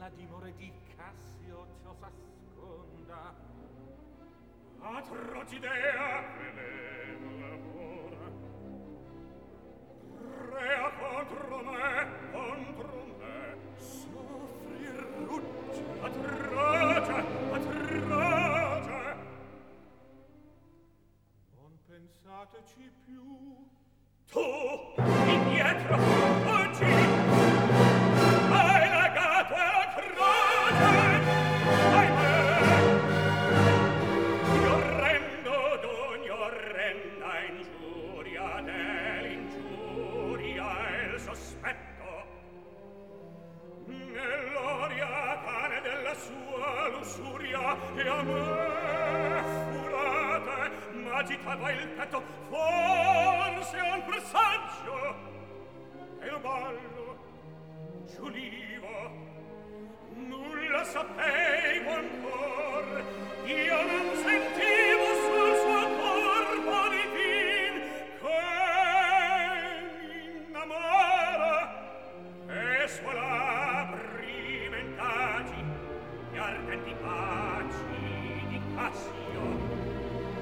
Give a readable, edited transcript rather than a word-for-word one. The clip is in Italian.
la dimore di Cassio ciò s'asconda. Atroci idea, veleno lavora. Rea contro me, soffri e ruggi. atroce. Non pensateci più. Tu, indietro, oggi, hai legato la croce, ahimè. Io rendo d'ogni orrenda ingiuria, dell'ingiuria e il sospetto, nell'oria cane della sua lussuria, e a me furate m'agitava il petto, forse un presagio, e lo ballo giulivo, nulla sapevo